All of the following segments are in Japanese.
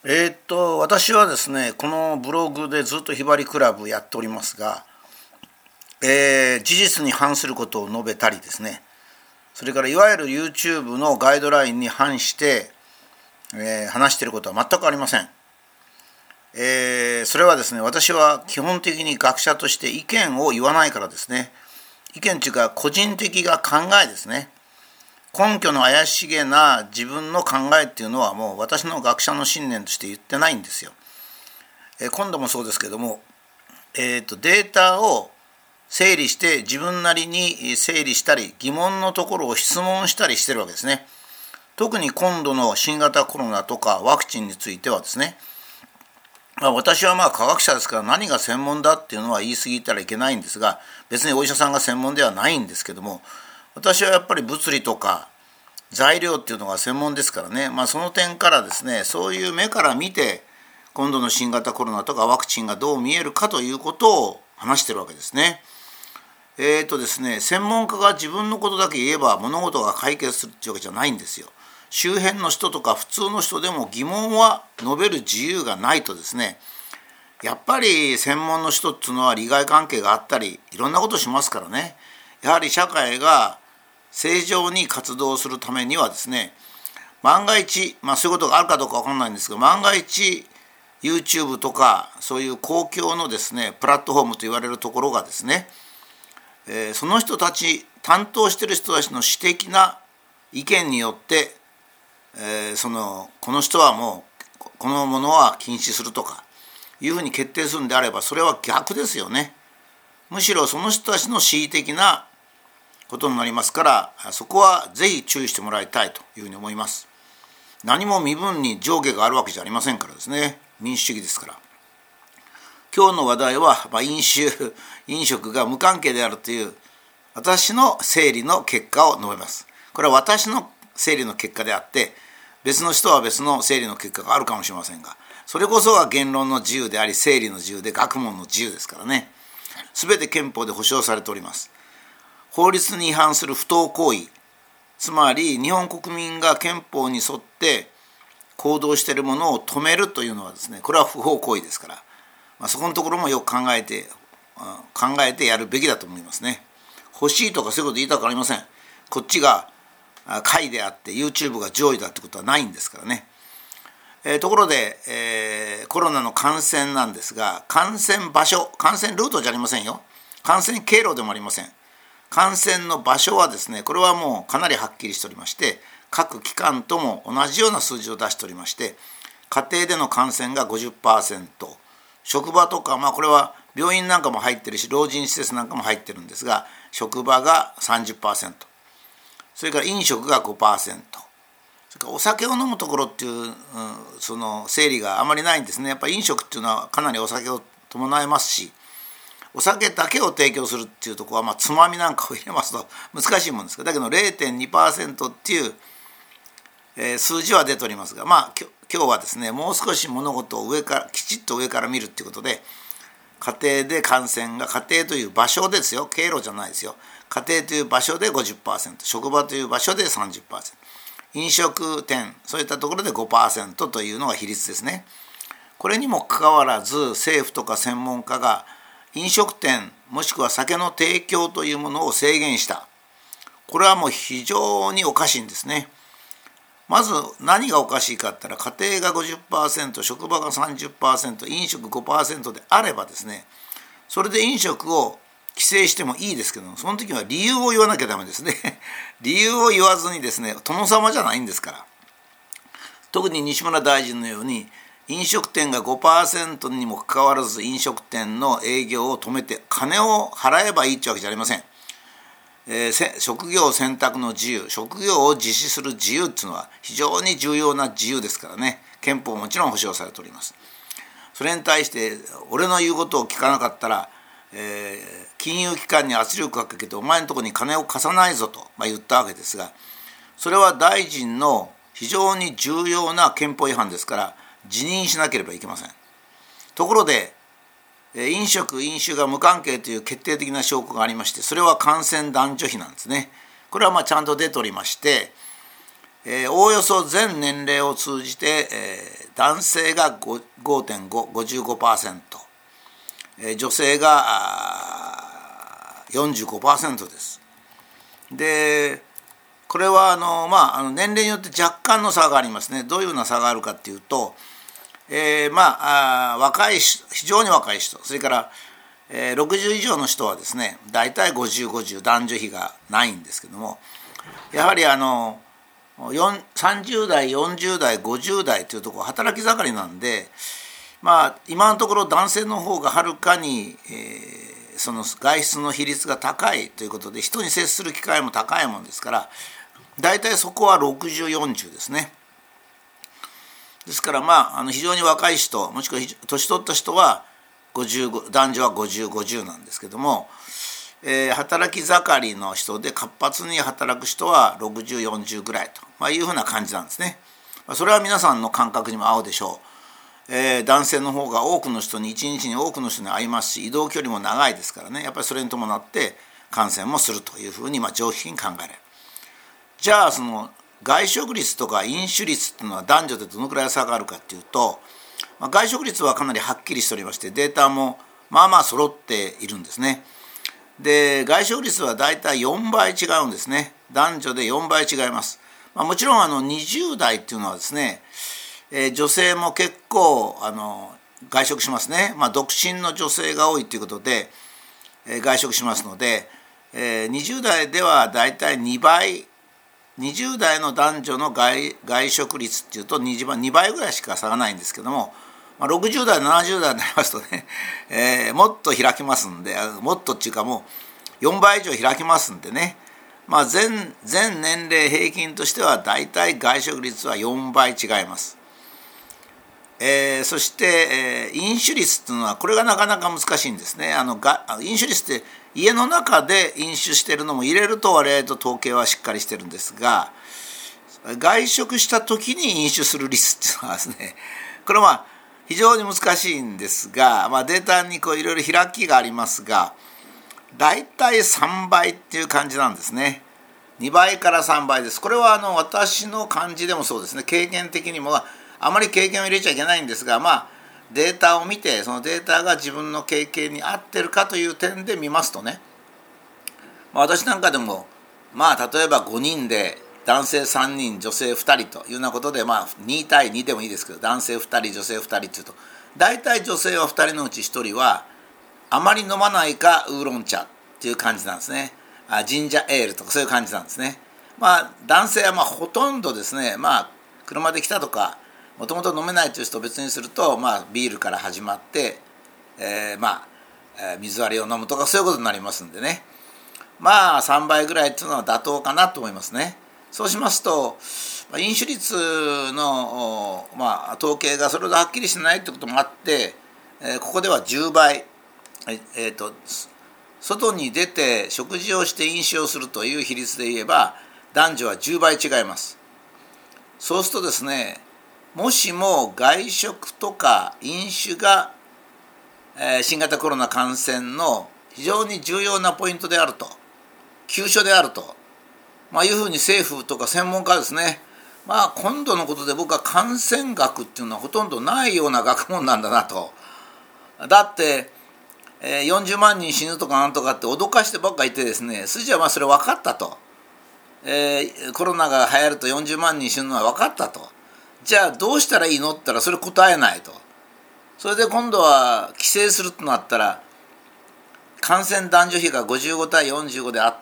私はですね、このブログでずっとひばりクラブやっておりますが、事実に反することを述べたりですね、それからいわゆる YouTube のガイドラインに反して、話していることは全くありません。それはですね、私は基本的に学者として意見を言わないからですね。意見というか個人的な考えですね。根拠の怪しげな自分の考えっていうのはもう私の学者の信念として言ってないんですよ。今度もそうですけども、データを整理して自分なりに整理したり疑問のところを質問したりしてるわけですね。特に今度の新型コロナとかワクチンについてはですね、私は科学者ですから何が専門だっていうのは言い過ぎたらいけないんですが、別にお医者さんが専門ではないんですけども、私はやっぱり物理とか材料っていうのが専門ですからね、その点からですね、そういう目から見て今度の新型コロナとかワクチンがどう見えるかということを話してるわけですね。ですね、専門家が自分のことだけ言えば物事が解決するっていうわけじゃないんですよ。周辺の人とか普通の人でも疑問は述べる自由がないとですね、やっぱり専門の人っていうのは利害関係があったりいろんなことしますからね。やはり社会が正常に活動するためにはですね、万が一、そういうことがあるかどうか分からないんですが、万が一 YouTube とかそういう公共のですねプラットフォームと言われるところがですね、その人たち担当している人たちの私的な意見によって、この人はもうこのものは禁止するとかいうふうに決定するんであれば、それは逆ですよね。むしろその人たちの恣意的なことになりますから、そこはぜひ注意してもらいたいというふうに思います。何も身分に上下があるわけじゃありませんからですね。民主主義ですから。今日の話題は、飲食が無関係であるという私の整理の結果を述べます。これは私の整理の結果であって、別の人は別の整理の結果があるかもしれませんが、それこそが言論の自由であり、整理の自由で学問の自由ですからね。すべて憲法で保障されております。法律に違反する不当行為、つまり日本国民が憲法に沿って行動しているものを止めるというのはですね、これは不法行為ですから、そこのところもよく考えてやるべきだと思いますね。欲しいとかそういうこと言いたくありません。こっちが下位であって YouTube が上位だってことはないんですからね。ところで、コロナの感染なんですが、感染場所、感染ルートじゃありませんよ。感染経路でもありません。感染の場所はですね、これはもうかなりはっきりしておりまして、各機関とも同じような数字を出しておりまして、家庭での感染が 50%、職場とか、これは病院なんかも入ってるし、老人施設なんかも入ってるんですが、職場が 30%、それから飲食が 5%、それからお酒を飲むところっていう、その整理があまりないんですね。やっぱり飲食っていうのはかなりお酒を伴いますし、お酒だけを提供するっていうところは、つまみなんかを入れますと難しいもんですけど、だけど 0.2% っていう、数字は出ておりますが、今日はですね、もう少し物事をきちっと上から見るっていうことで、家庭で感染が、家庭という場所ですよ、経路じゃないですよ、家庭という場所で 50%、職場という場所で 30%、飲食店、そういったところで 5% というのが比率ですね。これにもかかわらず、政府とか専門家が飲食店もしくは酒の提供というものを制限した。これはもう非常におかしいんですね。まず何がおかしいかって言ったら、家庭が 50%、職場が 30%、飲食 5% であればですね、それで飲食を規制してもいいですけど、その時は理由を言わなきゃダメですね。理由を言わずにですね、殿様じゃないんですから。特に西村大臣のように、飲食店が 5% にもかかわらず飲食店の営業を止めて金を払えばいいというわけじゃありません。職業選択の自由、職業を実施する自由っていうのは非常に重要な自由ですからね。憲法もちろん保障されております。それに対して俺の言うことを聞かなかったら、金融機関に圧力をかけてお前のところに金を貸さないぞと、言ったわけですが、それは大臣の非常に重要な憲法違反ですから辞任しなければいけません。ところで飲食飲酒が無関係という決定的な証拠がありまして、それは感染男女比なんですね。これはちゃんと出ておりまして、 おおよそ全年齢を通じて、男性が 5.5、55%、女性が45% です。でこれは年齢によって若干の差がありますね。どういうような差があるかっていうと、若い人、非常に若い人、それから、60以上の人はですね、大体50、50、男女比がないんですけども、やはり30代、40代、50代というところ働き盛りなんで、今のところ男性の方がはるかに、その外出の比率が高いということで、人に接する機会も高いものですから、大体そこは60、40ですね。ですから非常に若い人、もしくは年取った人は50、男女は50、50なんですけども、働き盛りの人で活発に働く人は60、40ぐらいと、いうふうな感じなんですね。それは皆さんの感覚にも合うでしょう。男性の方が多くの人に、一日に多くの人に会いますし、移動距離も長いですからね、やっぱりそれに伴って感染もするというふうに常識に考えられる。じゃあその外食率とか飲酒率っていうのは男女でどのくらい差があるかっていうと、外食率はかなりはっきりしておりまして、データも揃っているんですね。で外食率はだいたい4倍違うんですね。男女で4倍違います。もちろん20代っていうのはですね、女性も結構外食しますね。独身の女性が多いということで、外食しますので、20代ではだいたい2倍、20代の男女の 外食率っていうと2倍ぐらいしか差がないんですけども、60代70代になりますとね、もっと開きますんで、もっとっていうかもう4倍以上開きますんでね、全年齢平均としてはだいたい外食率は4倍違います。そして、飲酒率っていうのはこれがなかなか難しいんですね。飲酒率って家の中で飲酒しているのも入れると割合と統計はしっかりしてるんですが、外食した時に飲酒する率っていうのはですね、これは非常に難しいんですが、データにいろいろ開きがありますが、だいたい3倍っていう感じなんですね。2倍から3倍です。これは私の感じでもそうですね。経験的にもあまり経験を入れちゃいけないんですが、データを見て、そのデータが自分の経験に合ってるかという点で見ますとね、私なんかでも例えば5人で男性3人女性2人というようなことで、2対2でもいいですけど、男性2人女性2人っていうと、大体女性は2人のうち1人はあまり飲まないかウーロン茶っていう感じなんですね。ジンジャーエールとかそういう感じなんですね。男性はほとんどですね、車で来たとかもともと飲めないという人を別にすると、ビールから始まって、水割りを飲むとかそういうことになりますんでね、3倍ぐらいっていうのは妥当かなと思いますね。そうしますと、飲酒率の、統計がそれほどはっきりしてないということもあって、ここでは10倍、外に出て食事をして飲酒をするという比率で言えば男女は10倍違います。そうするとですね、もしも外食とか飲酒が、新型コロナ感染の非常に重要なポイントであると、急所であると、いうふうに政府とか専門家ですね、今度のことで僕は感染学っていうのはほとんどないような学問なんだなと。だって40万人死ぬとかなんとかって脅かしてばっかりいてですね、筋はそれ分かったと、コロナが流行ると40万人死ぬのは分かったと。じゃあどうしたらいいのって言ったらそれ答えないと。それで今度は規制するとなったら、感染男女比が55対45であって、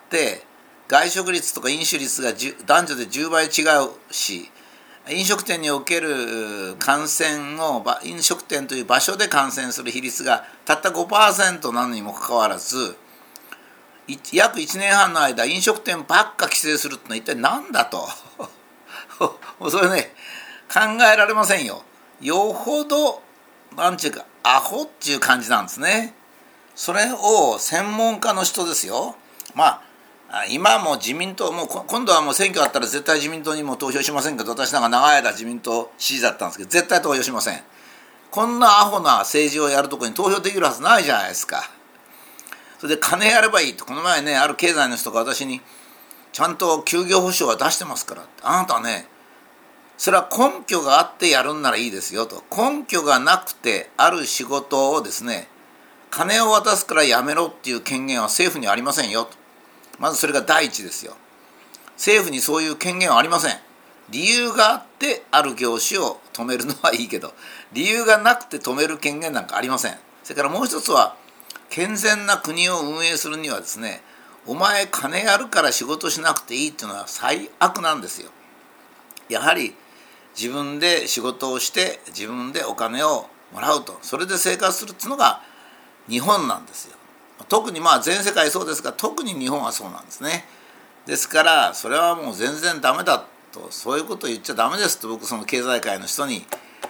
外食率とか飲酒率が男女で10倍違うし、飲食店における感染を飲食店という場所で感染する比率がたった 5% なのにもかかわらず、約1年半の間飲食店ばっか規制するってのは一体何だともうそれね、考えられませんよ。よほどなんていうかアホっていう感じなんですね。それを専門家の人ですよ。今も自民党も今度はもう選挙あったら絶対自民党にも投票しませんけど、私なんか長い間自民党支持だったんですけど絶対投票しません。こんなアホな政治をやるところに投票できるはずないじゃないですか。それで金やればいいと、この前ね、ある経済の人が私にちゃんと休業保障は出してますから、あなたはね、それは根拠があってやるんならいいですよと。根拠がなくてある仕事をですね、金を渡すからやめろっていう権限は政府にはありませんよと。まずそれが第一ですよ。政府にそういう権限はありません。理由があってある業種を止めるのはいいけど、理由がなくて止める権限なんかありません。それからもう一つは、健全な国を運営するにはですね、お前金あるから仕事しなくていいっていうのは最悪なんですよ。やはり自分で仕事をして自分でお金をもらうと、それで生活するっていうのが日本なんですよ。特に全世界そうですが、特に日本はそうなんですね。ですからそれはもう全然ダメだと、そういうことを言っちゃダメですと、僕その経済界の人に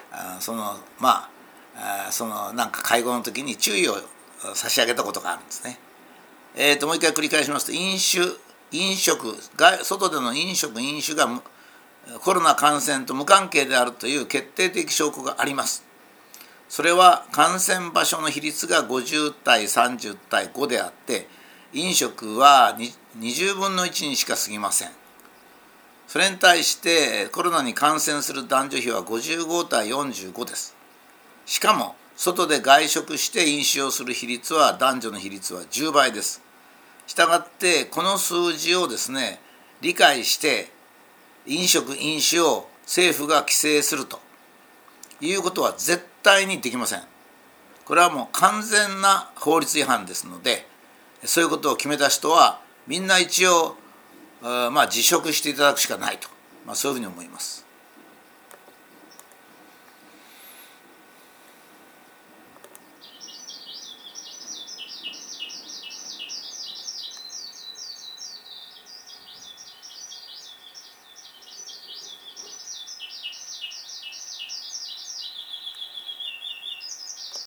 なんか会合の時に注意を差し上げたことがあるんですね。もう一回繰り返しますと、飲食が外での飲酒がコロナ感染と無関係であるという決定的証拠があります。それは感染場所の比率が50対30対5であって、飲食は20分の1にしか過ぎません。それに対してコロナに感染する男女比は55対45です。しかも外で外食して飲酒をする比率は男女の比率は10倍です。したがってこの数字をですね、理解して飲酒を政府が規制するということは絶対にできません。これはもう完全な法律違反ですので、そういうことを決めた人はみんな一応辞職していただくしかないと、そういうふうに思います。